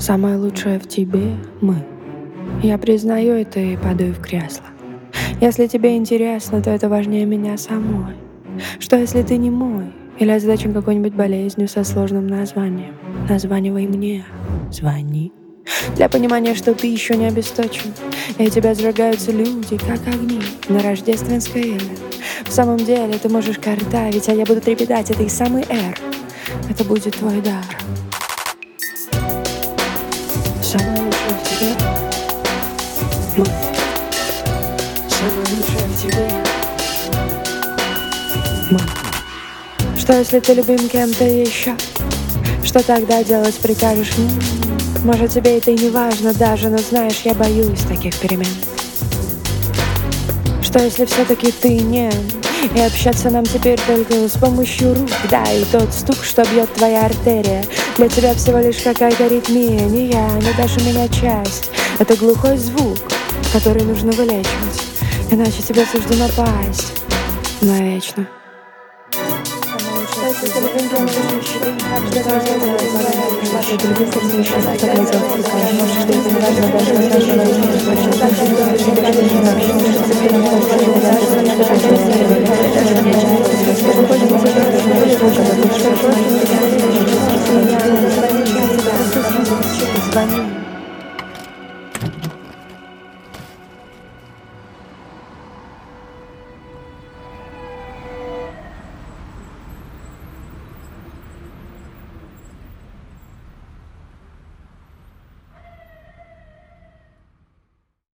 Самое лучшее в тебе — мы. Я признаю это и падаю в кресло. Если тебе интересно, то это важнее меня самой. Что если ты не мой или озадачен какой-нибудь болезнью со сложным названием? Названивай мне, звони. Для понимания, что ты еще не обесточен, и от тебя сжигаются люди, как огни на рождественской эле. В самом деле ты можешь картавить, а я буду трепетать этой самой эр. Это будет твой дар. Самое лучшее в тебе — мы. Самое лучшее в тебе — мы. Что если ты любим кем-то еще? Что тогда делать прикажешь? Может, тебе это и не важно даже, но знаешь, я боюсь таких перемен. Что если все-таки ты не, и общаться нам теперь только с помощью рук? Да, и тот стук, что бьет твоя артерия, для тебя всего лишь какая-то аритмия. Не я, не даже меня часть. Это глухой звук, который нужно вылечивать, иначе тебе суждено пасть навечно.